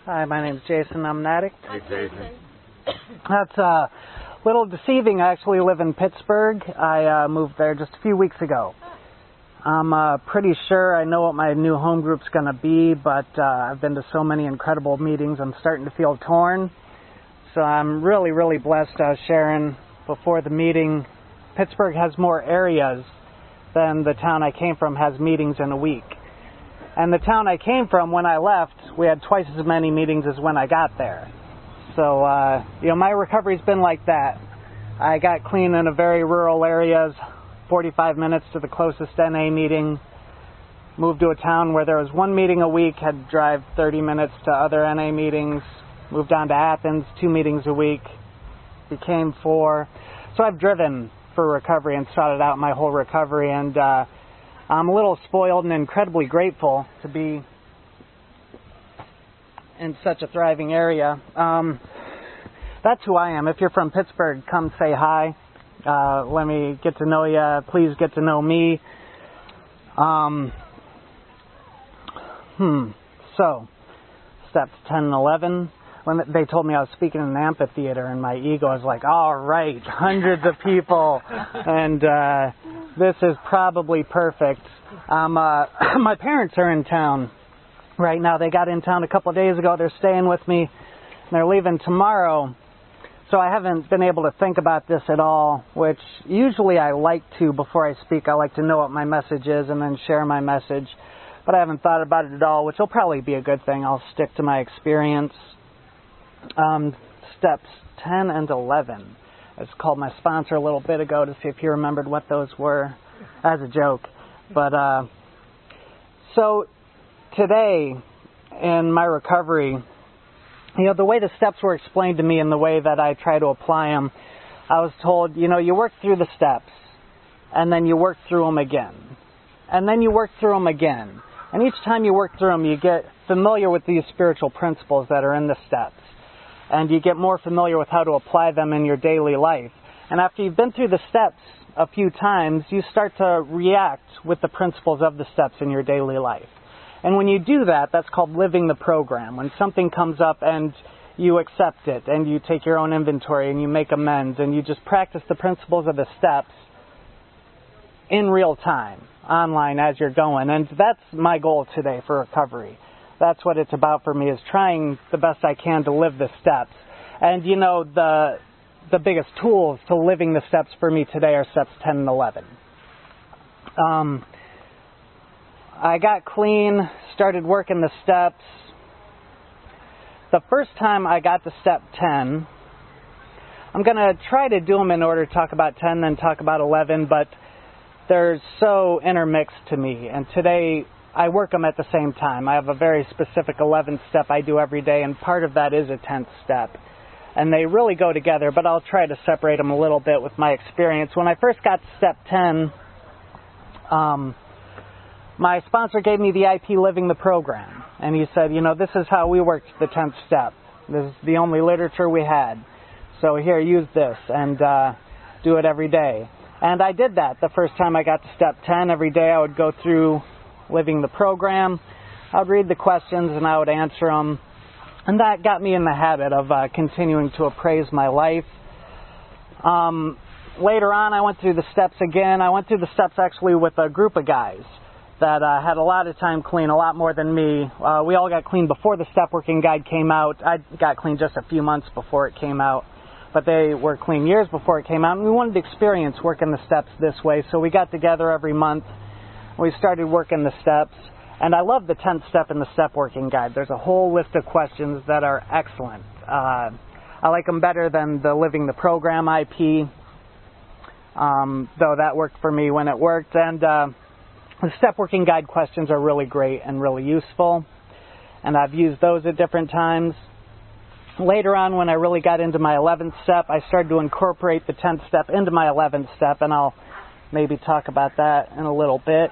Hi, my name's Jason. I'm an addict. Hey, Jason. That's a little deceiving. I actually live in Pittsburgh. I moved there just a few weeks ago. I'm pretty sure I know what my new home group's going to be, but I've been to so many incredible meetings, I'm starting to feel torn. So I'm really, really blessed. I was sharing before the meeting, Pittsburgh has more areas than the town I came from has meetings in a week. And the town I came from, when I left, we had twice as many meetings as when I got there. So, my recovery's been like that. I got clean in a very rural areas, 45 minutes to the closest NA meeting. Moved to a town where there was one meeting a week, had to drive 30 minutes to other NA meetings. Moved on to Athens, 2 meetings a week. Became 4. So I've driven for recovery and started out my whole recovery, and I'm a little spoiled and incredibly grateful to be in such a thriving area. That's who I am. If you're from Pittsburgh, come say hi. Let me get to know you. Please get to know me. So, steps 10 and 11. When they told me I was speaking in an amphitheater, and my ego was like, all right, hundreds of people, and this is probably perfect. My parents are in town right now. They got in town a couple of days ago. They're staying with me, and they're leaving tomorrow. So I haven't been able to think about this at all, which usually I like to before I speak. I like to know what my message is and then share my message. But I haven't thought about it at all, which will probably be a good thing. I'll stick to my experience. Steps 10 and 11. I just called my sponsor a little bit ago to see if he remembered what those were, as a joke. But so today in my recovery, the way the steps were explained to me and the way that I try to apply them, I was told, you work through the steps, and then you work through them again, and then you work through them again. And each time you work through them, you get familiar with these spiritual principles that are in the steps, and you get more familiar with how to apply them in your daily life. And after you've been through the steps a few times, you start to react with the principles of the steps in your daily life. And when you do that, that's called living the program. When something comes up and you accept it, and you take your own inventory, and you make amends, and you just practice the principles of the steps in real time, online as you're going. And that's my goal today for recovery. That's what it's about for me, is trying the best I can to live the steps. And the biggest tools to living the steps for me today are steps 10 and 11. I got clean, started working the steps. The first time I got to step 10, I'm going to try to do them in order to talk about 10, then talk about 11, but they're so intermixed to me. And today, I work them at the same time. I have a very specific 11th step I do every day, and part of that is a 10th step. And they really go together, but I'll try to separate them a little bit with my experience. When I first got to step 10, my sponsor gave me the IP Living the Program. And he said, this is how we worked the 10th step. This is the only literature we had. So here, use this and do it every day. And I did that the first time I got to step 10. Every day I would go through Living the Program. I would read the questions and I would answer them. And that got me in the habit of continuing to appraise my life. Later on, I went through the steps again. I went through the steps actually with a group of guys that had a lot of time clean, a lot more than me. We all got clean before the Step Working Guide came out. I got clean just a few months before it came out, but they were clean years before it came out, and we wanted to experience working the steps this way, so we got together every month. We started working the steps, and I love the 10th step in the Step Working Guide. There's a whole list of questions that are excellent. I like them better than the Living the Program IP, though that worked for me when it worked, and the Step Working Guide questions are really great and really useful, and I've used those at different times. Later on, when I really got into my 11th step, I started to incorporate the 10th step into my 11th step, and I'll maybe talk about that in a little bit.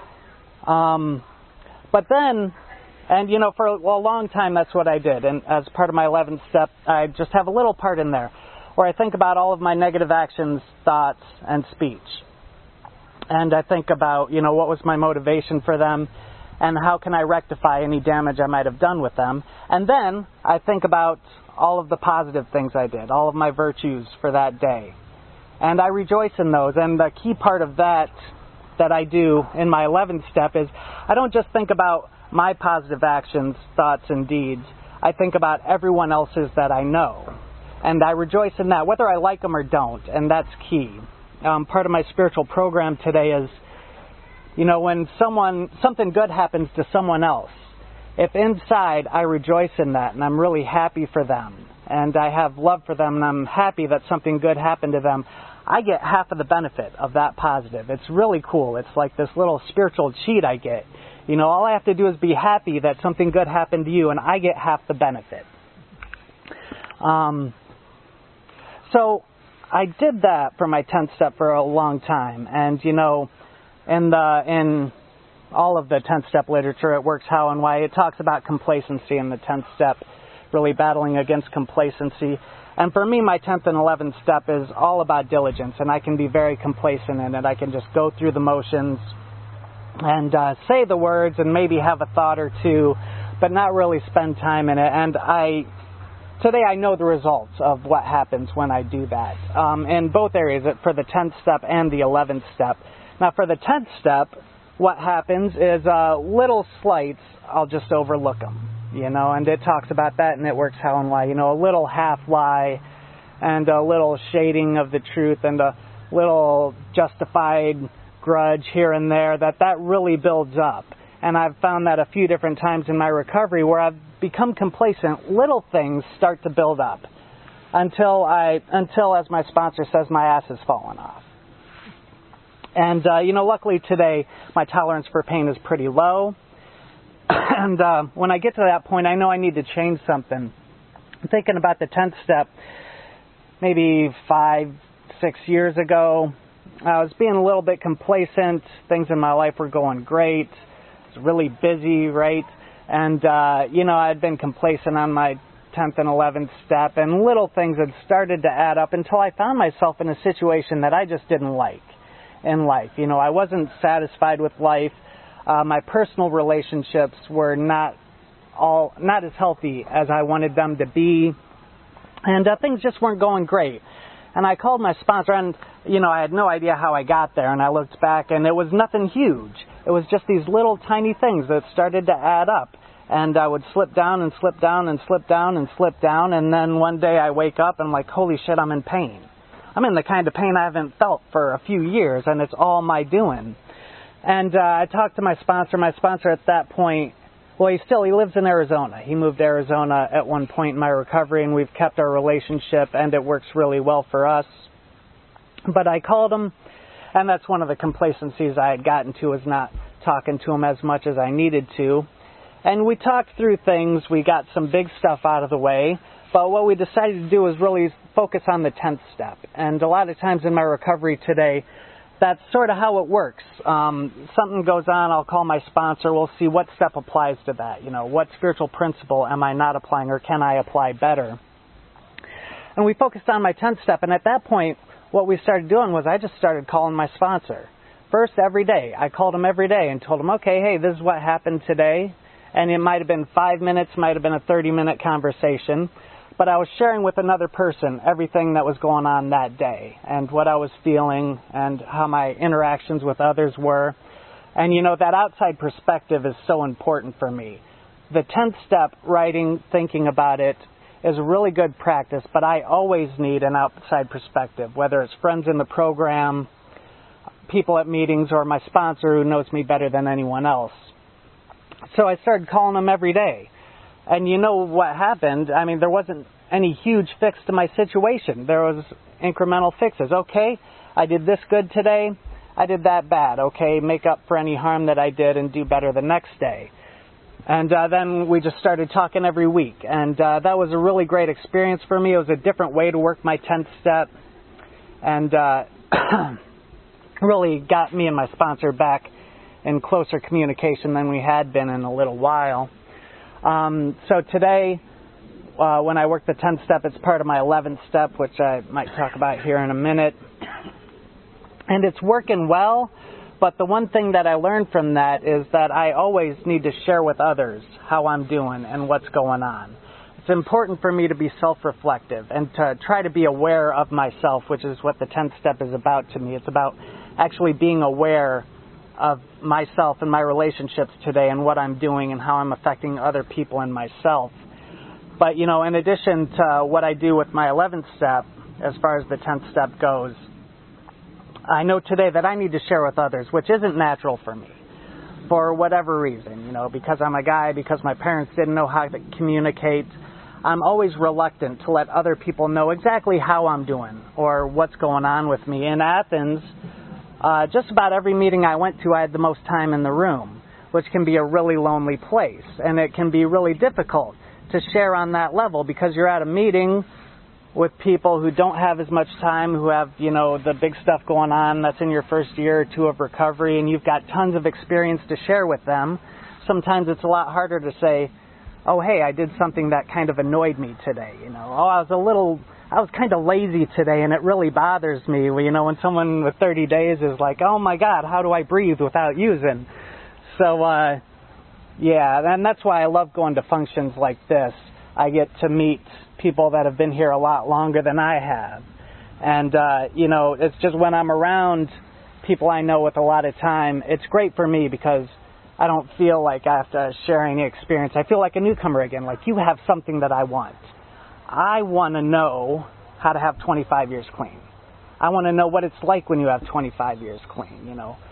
But then, for a long time, that's what I did, and as part of my 11th step, I just have a little part in there where I think about all of my negative actions, thoughts, and speech. And I think about, what was my motivation for them, and how can I rectify any damage I might have done with them. And then I think about all of the positive things I did, all of my virtues for that day. And I rejoice in those. And the key part of that I do in my 11th step is I don't just think about my positive actions, thoughts, and deeds. I think about everyone else's that I know. And I rejoice in that, whether I like them or don't. And that's key. Part of my spiritual program today is, when something good happens to someone else, if inside I rejoice in that and I'm really happy for them and I have love for them and I'm happy that something good happened to them, I get half of the benefit of that positive. It's really cool. It's like this little spiritual cheat I get. All I have to do is be happy that something good happened to you and I get half the benefit. So I did that for my 10th step for a long time. And, in all of the 10th step literature, it works how and why. It talks about complacency in the 10th step, really battling against complacency. And for me, my 10th and 11th step is all about diligence, and I can be very complacent in it. I can just go through the motions and say the words and maybe have a thought or two, but not really spend time in it. And today I know the results of what happens when I do that in both areas, for the 10th step and the 11th step. Now, for the 10th step, what happens is little slights, I'll just overlook them, and it talks about that, and it works how and why, a little half lie and a little shading of the truth and a little justified grudge here and there, that really builds up. And I've found that a few different times in my recovery where I've become complacent, little things start to build up until, as my sponsor says, my ass has fallen off. And, luckily today, my tolerance for pain is pretty low. And when I get to that point, I know I need to change something. I'm thinking about the 10th step, maybe 5-6 years ago. I was being a little bit complacent. Things in my life were going great. I was really busy, right? And, I'd been complacent on my 10th and 11th step, and little things had started to add up until I found myself in a situation that I just didn't like in life. I wasn't satisfied with life. My personal relationships were not as healthy as I wanted them to be, and things just weren't going great. And I called my sponsor, and I had no idea how I got there, and I looked back, and it was nothing huge. It was just these little tiny things that started to add up, and I would slip down and slip down and slip down and slip down, and then one day I wake up and I'm like, holy shit, I'm in pain. I'm in the kind of pain I haven't felt for a few years, and it's all my doing. And I talked to my sponsor. My sponsor at that point, he lives in Arizona. He moved to Arizona at one point in my recovery, and we've kept our relationship, and it works really well for us. But I called him, and that's one of the complacencies I had gotten to, was not talking to him as much as I needed to. And we talked through things. We got some big stuff out of the way. But what we decided to do was really focus on the 10th step. And a lot of times in my recovery today, that's sort of how it works. Something goes on, I'll call my sponsor, we'll see what step applies to that. What spiritual principle am I not applying, or can I apply better? And we focused on my 10th step, and at that point, what we started doing was I just started calling my sponsor. First, every day. I called him every day and told him, okay, hey, this is what happened today. And it might have been 5 minutes, might have been a 30-minute conversation. But I was sharing with another person everything that was going on that day and what I was feeling and how my interactions with others were. And, that outside perspective is so important for me. The 10th step, writing, thinking about it, is a really good practice, but I always need an outside perspective, whether it's friends in the program, people at meetings, or my sponsor who knows me better than anyone else. So I started calling them every day. And what happened? I mean, there wasn't any huge fix to my situation. There was incremental fixes. Okay, I did this good today. I did that bad. Okay, make up for any harm that I did and do better the next day. And then we just started talking every week. And that was a really great experience for me. It was a different way to work my 10th step. And really got me and my sponsor back in closer communication than we had been in a little while. So today, when I work the 10th step, it's part of my 11th step, which I might talk about here in a minute. And it's working well, But the one thing that I learned from that is that I always need to share with others how I'm doing and what's going on. It's important for me to be self-reflective and to try to be aware of myself, which is what the 10th step is about to me. It's about actually being aware of myself and my relationships today and what I'm doing and how I'm affecting other people and myself. But, in addition to what I do with my 11th step, as far as the 10th step goes, I know today that I need to share with others, which isn't natural for me, for whatever reason, because I'm a guy, because my parents didn't know how to communicate. I'm always reluctant to let other people know exactly how I'm doing or what's going on with me. In Athens, just about every meeting I went to, I had the most time in the room, which can be a really lonely place. And it can be really difficult to share on that level because you're at a meeting with people who don't have as much time, who have, the big stuff going on that's in your first year or two of recovery, and you've got tons of experience to share with them. Sometimes it's a lot harder to say, oh, hey, I did something that kind of annoyed me today, I was kind of lazy today and it really bothers me, when someone with 30 days is like, oh my God, how do I breathe without using? So, and that's why I love going to functions like this. I get to meet people that have been here a lot longer than I have. And, it's just when I'm around people I know with a lot of time, it's great for me because I don't feel like I have to share any experience. I feel like a newcomer again, like you have something that I want. I want to know how to have 25 years clean. I want to know what it's like when you have 25 years clean,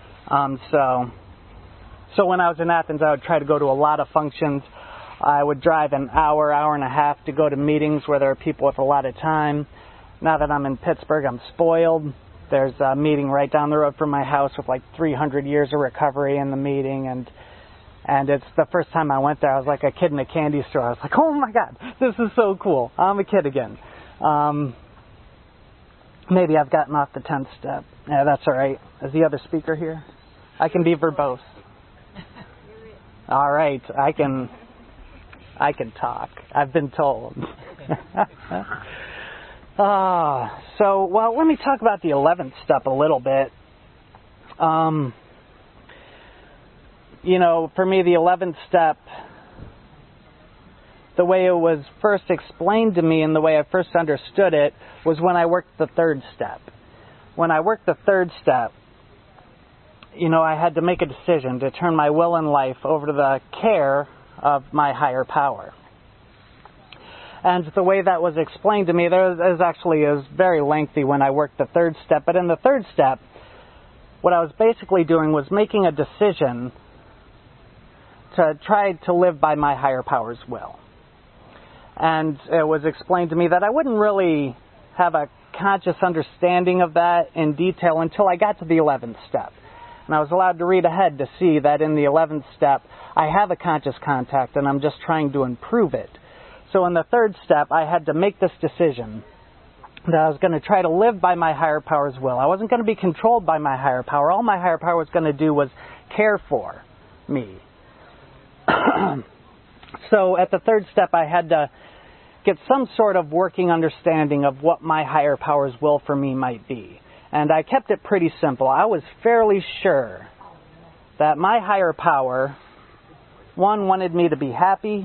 So when I was in Athens, I would try to go to a lot of functions. I would drive an hour and a half to go to meetings where there are people with a lot of time. Now that I'm in Pittsburgh, I'm spoiled. There's a meeting right down the road from my house with like 300 years of recovery in the meeting, and it's the first time I went there, I was like a kid in a candy store. I was like, oh my God, this is so cool. I'm a kid again. Maybe I've gotten off the 10th step. Yeah, that's all right. Is the other speaker here? I can be verbose. All right, I can talk. I've been told. Let me talk about the 11th step a little bit. For me, the 11th step, the way it was first explained to me and the way I first understood it was when I worked the 3rd step. When I worked the 3rd step, I had to make a decision to turn my will and life over to the care of my higher power. And the way that was explained to me, it was very lengthy when I worked the 3rd step. But in the 3rd step, what I was basically doing was making a decision to try to live by my higher power's will. And it was explained to me that I wouldn't really have a conscious understanding of that in detail until I got to the 11th step. And I was allowed to read ahead to see that in the 11th step, I have a conscious contact and I'm just trying to improve it. So in the 3rd step, I had to make this decision that I was going to try to live by my higher power's will. I wasn't going to be controlled by my higher power. All my higher power was going to do was care for me. So at the 3rd step, I had to get some sort of working understanding of what my higher power's will for me might be. And I kept it pretty simple. I was fairly sure that my higher power, one, wanted me to be happy,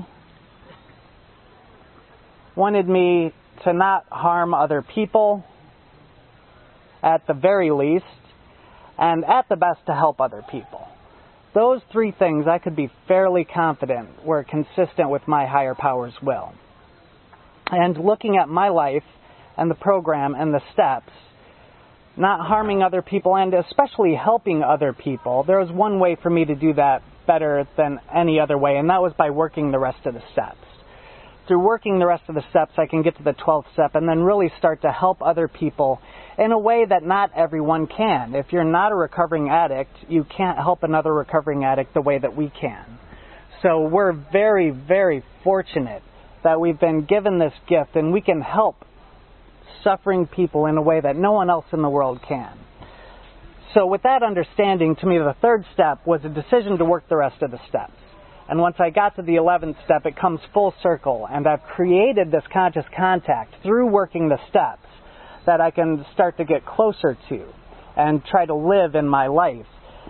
wanted me to not harm other people, at the very least, and at the best to help other people. Those 3 things I could be fairly confident were consistent with my higher power's will. And looking at my life and the program and the steps, not harming other people and especially helping other people, there was one way for me to do that better than any other way, and that was by working the rest of the steps. Through working the rest of the steps, I can get to the 12th step and then really start to help other people in a way that not everyone can. If you're not a recovering addict, you can't help another recovering addict the way that we can. So we're very, very fortunate that we've been given this gift and we can help suffering people in a way that no one else in the world can. So with that understanding, to me, the 3rd step was a decision to work the rest of the steps. And once I got to the 11th step, it comes full circle, and I've created this conscious contact through working the steps that I can start to get closer to and try to live in my life.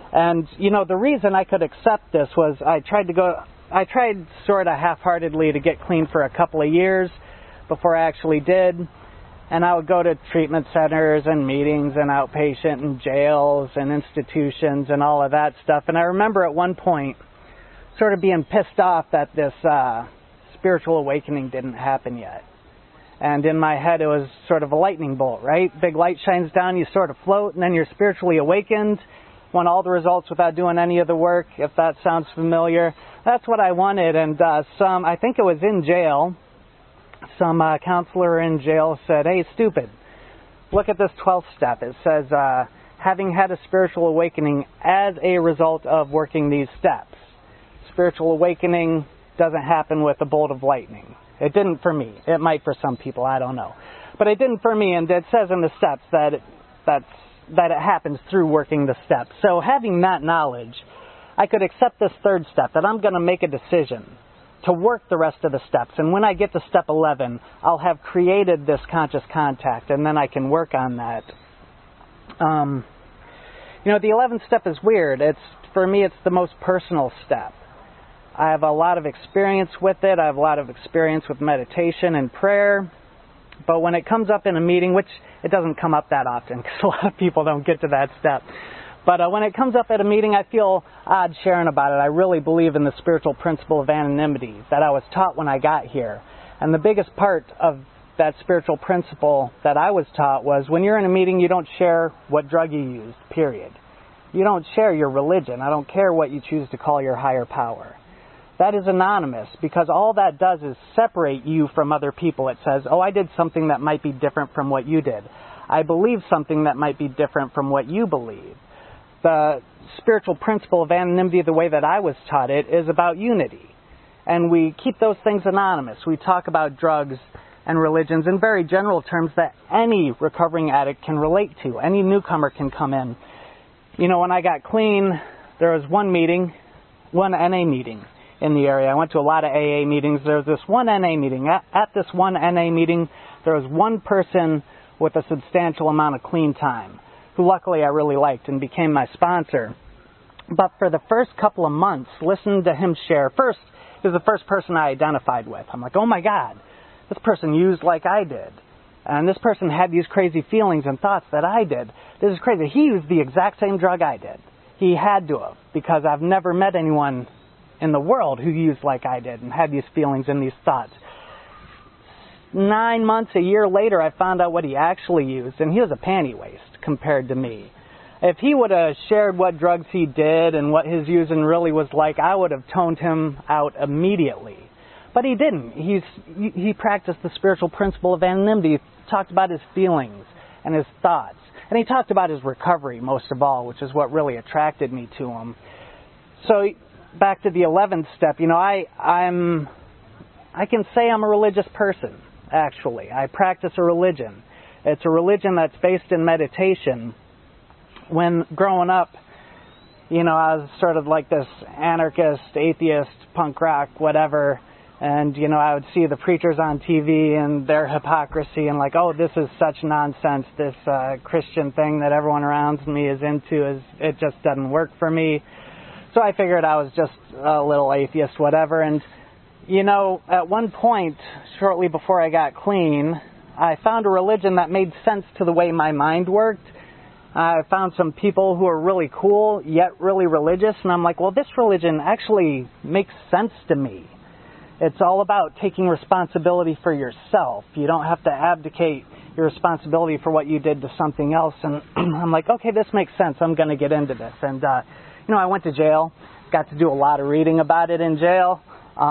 And, the reason I could accept this was I tried sort of half-heartedly to get clean for a couple of years before I actually did. And I would go to treatment centers and meetings and outpatient and jails and institutions and all of that stuff. And I remember at one point sort of being pissed off that this spiritual awakening didn't happen yet. And in my head, it was sort of a lightning bolt, right? Big light shines down, you sort of float, and then you're spiritually awakened. Want all the results without doing any of the work, if that sounds familiar. That's what I wanted. And I think it was in jail, some counselor in jail said, "Hey, stupid, look at this 12th step. It says, having had a spiritual awakening as a result of working these steps." Spiritual awakening doesn't happen with a bolt of lightning. It didn't for me. It might for some people, I don't know. But it didn't for me, and it says in the steps that it happens through working the steps. So having that knowledge, I could accept this third step, that I'm going to make a decision to work the rest of the steps. And when I get to step 11, I'll have created this conscious contact, and then I can work on that. The 11th step is weird. For me, it's the most personal step. I have a lot of experience with it. I have a lot of experience with meditation and prayer. But when it comes up in a meeting, which it doesn't come up that often because a lot of people don't get to that step. But when it comes up at a meeting, I feel odd sharing about it. I really believe in the spiritual principle of anonymity that I was taught when I got here. And the biggest part of that spiritual principle that I was taught was when you're in a meeting, you don't share what drug you used, period. You don't share your religion. I don't care what you choose to call your higher power. That is anonymous because all that does is separate you from other people. It says, oh, I did something that might be different from what you did. I believe something that might be different from what you believe. The spiritual principle of anonymity, the way that I was taught it, is about unity. And we keep those things anonymous. We talk about drugs and religions in very general terms that any recovering addict can relate to. Any newcomer can come in. When I got clean, there was one NA meeting in the area. I went to a lot of AA meetings. There was this one NA meeting. At this one NA meeting, there was one person with a substantial amount of clean time, who luckily I really liked and became my sponsor. But for the first couple of months, listening to him share, first, he was the first person I identified with. I'm like, oh my God, this person used like I did. And this person had these crazy feelings and thoughts that I did. This is crazy. He used the exact same drug I did. He had to have, because I've never met anyone in the world who used like I did and had these feelings and these thoughts. 9 months, a year later, I found out what he actually used, and he was a panty waste compared to me. If he would have shared what drugs he did and what his using really was like, I would have toned him out immediately. But he didn't. He practiced the spiritual principle of anonymity. He talked about his feelings and his thoughts. And he talked about his recovery most of all, which is what really attracted me to him. So back to the 11th step, I can say I'm a religious person, actually. I practice a religion. It's a religion that's based in meditation. When growing up, I was sort of like this anarchist, atheist, punk rock, whatever. And, I would see the preachers on TV and their hypocrisy and like, oh, this is such nonsense. This Christian thing that everyone around me is into, it just doesn't work for me. So I figured I was just a little atheist, whatever. And, at one point, shortly before I got clean, I found a religion that made sense to the way my mind worked. I found some people who are really cool, yet really religious. And I'm like, well, this religion actually makes sense to me. It's all about taking responsibility for yourself. You don't have to abdicate your responsibility for what you did to something else. And I'm like, okay, this makes sense. I'm going to get into this. And, I went to jail, got to do a lot of reading about it in jail,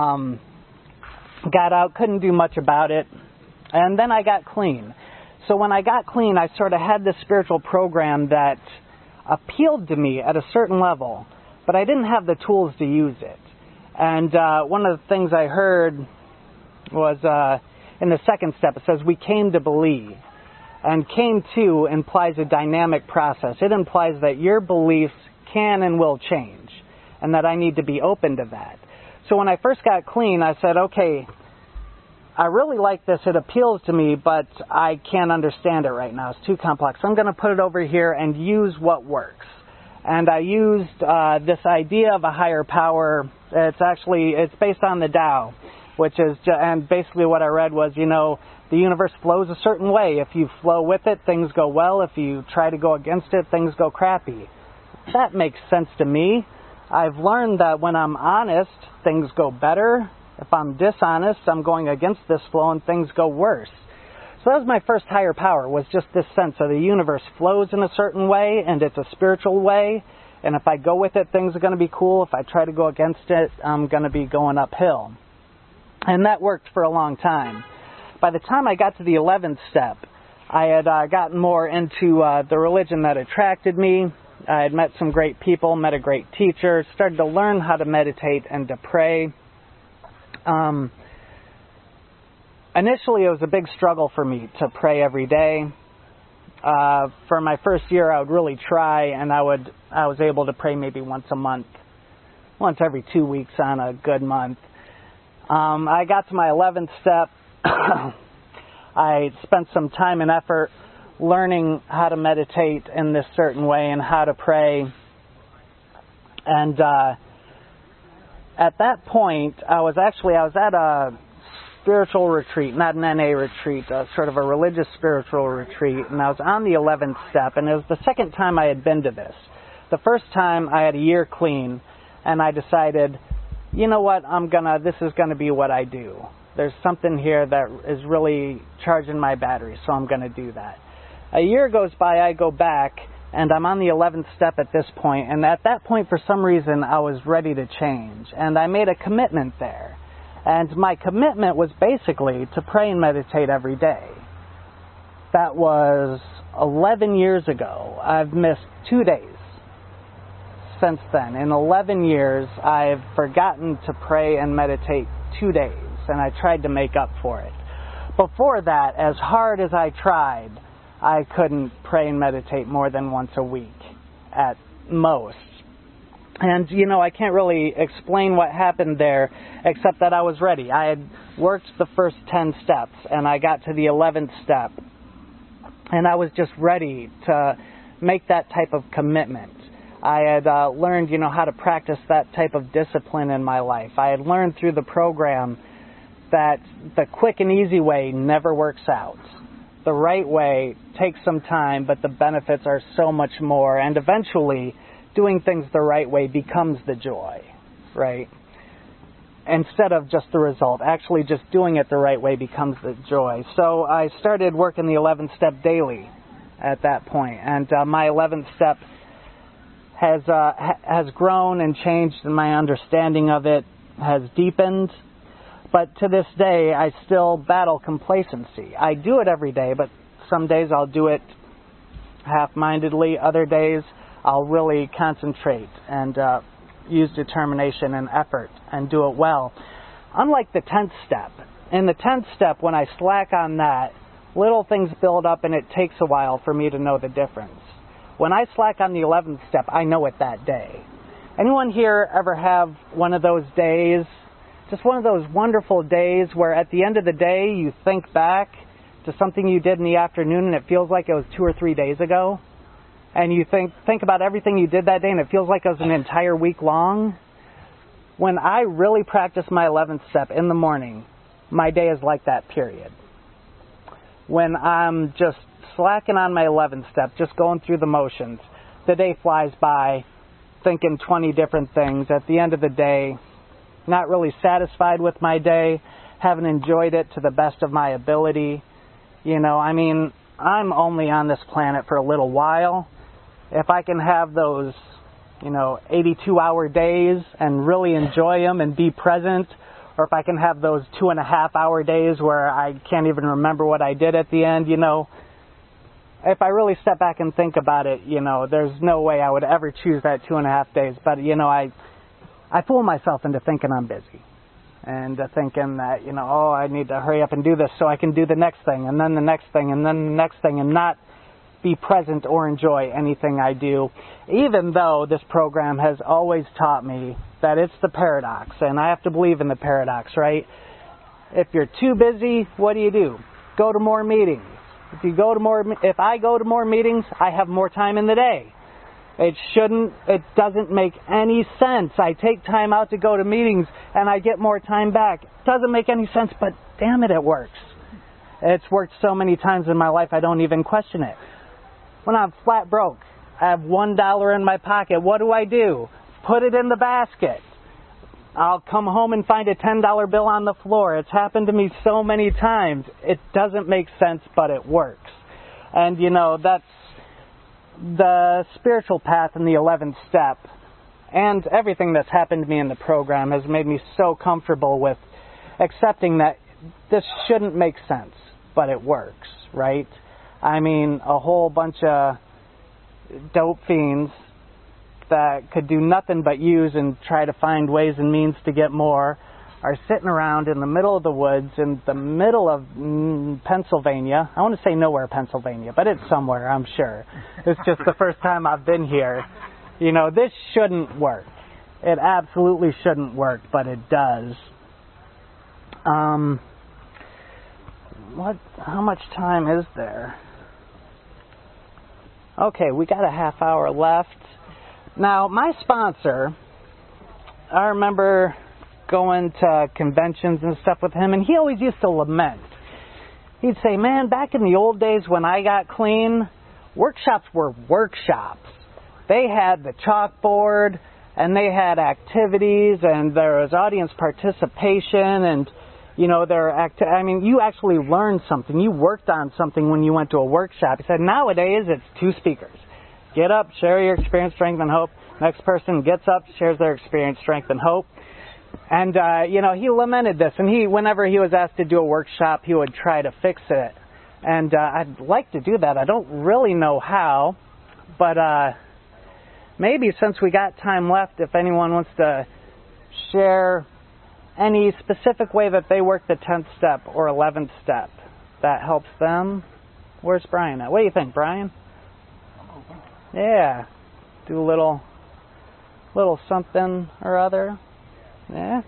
got out, couldn't do much about it, and then I got clean. So when I got clean, I sort of had this spiritual program that appealed to me at a certain level, but I didn't have the tools to use it. And one of the things I heard was in the second step, it says, we came to believe. And came to implies a dynamic process. It implies that your beliefs can and will change, and that I need to be open to that. So when I first got clean, I said, okay, I really like this. It appeals to me, but I can't understand it right now. It's too complex. I'm going to put it over here and use what works. And I used this idea of a higher power. It's based on the Tao, and basically what I read was, the universe flows a certain way. If you flow with it, things go well. If you try to go against it, things go crappy. That makes sense to me. I've learned that when I'm honest, things go better. If I'm dishonest, I'm going against this flow and things go worse. So that was my first higher power, was just this sense of the universe flows in a certain way, and it's a spiritual way. And if I go with it, things are going to be cool. If I try to go against it, I'm going to be going uphill. And that worked for a long time. By the time I got to the 11th step, I had gotten more into the religion that attracted me. I had met some great people, met a great teacher, started to learn how to meditate and to pray. Initially, it was a big struggle for me to pray every day. For my first year, I would really try, and I was able to pray maybe once a month, once every 2 weeks on a good month. I got to my 11th step. I spent some time and effort learning how to meditate in this certain way and how to pray. And at that point, I was at a spiritual retreat, not an NA retreat, sort of a religious spiritual retreat, and I was on the 11th step, and it was the second time I had been to this. The first time I had a year clean, and I decided, you know what, this is gonna be what I do. There's something here that is really charging my battery, so I'm gonna do that. A year goes by, I go back, and I'm on the 11th step at this point, and at that point, for some reason, I was ready to change, and I made a commitment there. And my commitment was basically to pray and meditate every day. That was 11 years ago. I've missed 2 days since then. In 11 years, I've forgotten to pray and meditate 2 days, and I tried to make up for it. Before that, as hard as I tried, I couldn't pray and meditate more than once a week at most. And, I can't really explain what happened there, except that I was ready. I had worked the first 10 steps, and I got to the 11th step. And I was just ready to make that type of commitment. I had learned, how to practice that type of discipline in my life. I had learned through the program that the quick and easy way never works out. The right way takes some time, but the benefits are so much more. And eventually, doing things the right way becomes the joy, right? Instead of just the result. Actually, just doing it the right way becomes the joy. So I started working the 11th step daily at that point. And my 11th step has grown and changed, and my understanding of it has deepened. But to this day, I still battle complacency. I do it every day, but some days I'll do it half-mindedly. Other days, I'll really concentrate and use determination and effort and do it well. Unlike the 10th step. In the 10th step, when I slack on that, little things build up and it takes a while for me to know the difference. When I slack on the 11th step, I know it that day. Anyone here ever have one of those days, just one of those wonderful days where at the end of the day you think back to something you did in the afternoon and it feels like it was 2 or 3 days ago? And you think about everything you did that day and it feels like it was an entire week long? When I really practice my 11th step in the morning, my day is like that, period. When I'm just slacking on my 11th step, just going through the motions, the day flies by, thinking 20 different things. At the end of the day, not really satisfied with my day, haven't enjoyed it to the best of my ability. I'm only on this planet for a little while. If I can have those, 82-hour days and really enjoy them and be present, or if I can have those 2.5-hour days where I can't even remember what I did at the end, if I really step back and think about it, there's no way I would ever choose that 2.5 days. But, I fool myself into thinking I'm busy and thinking that, I need to hurry up and do this so I can do the next thing and then the next thing and then the next thing and not be present or enjoy anything I do, even though this program has always taught me that it's the paradox, and I have to believe in the paradox, right? If you're too busy, what do? Go to more meetings. If I go to more meetings, I have more time in the day. It doesn't make any sense. I take time out to go to meetings and I get more time back. It doesn't make any sense, but damn it, it works. It's worked so many times in my life I don't even question it. When I'm flat broke, I have $1 in my pocket. What do? Put it in the basket. I'll come home and find a $10 bill on the floor. It's happened to me so many times. It doesn't make sense, but it works. And, that's the spiritual path in the 11th step. And everything that's happened to me in the program has made me so comfortable with accepting that this shouldn't make sense, but it works, right? I mean, a whole bunch of dope fiends that could do nothing but use and try to find ways and means to get more are sitting around in the middle of the woods in the middle of Pennsylvania. I want to say nowhere Pennsylvania, but it's somewhere, I'm sure. It's just the first time I've been here. This shouldn't work. It absolutely shouldn't work, but it does. How much time is there? Okay, we got a half hour left. Now, my sponsor, I remember going to conventions and stuff with him, and he always used to lament. He'd say, man, back in the old days when I got clean, workshops were workshops. They had the chalkboard, and they had activities, and there was audience participation, and, you actually learned something. You worked on something when you went to a workshop. He said, nowadays, it's 2 speakers. Get up, share your experience, strength, and hope. Next person gets up, shares their experience, strength, and hope. And, he lamented this. And whenever he was asked to do a workshop, he would try to fix it. And I'd like to do that. I don't really know how. But maybe since we got time left, if anyone wants to share any specific way that they work the 10th step or 11th step that helps them. Where's Brian at? What do you think, Brian? Yeah. Do a little something or other. Yeah.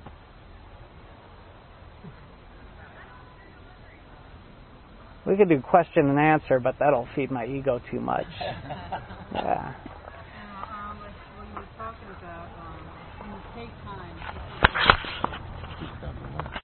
We could do question and answer, but that'll feed my ego too much. Yeah. When you were talking about when you take time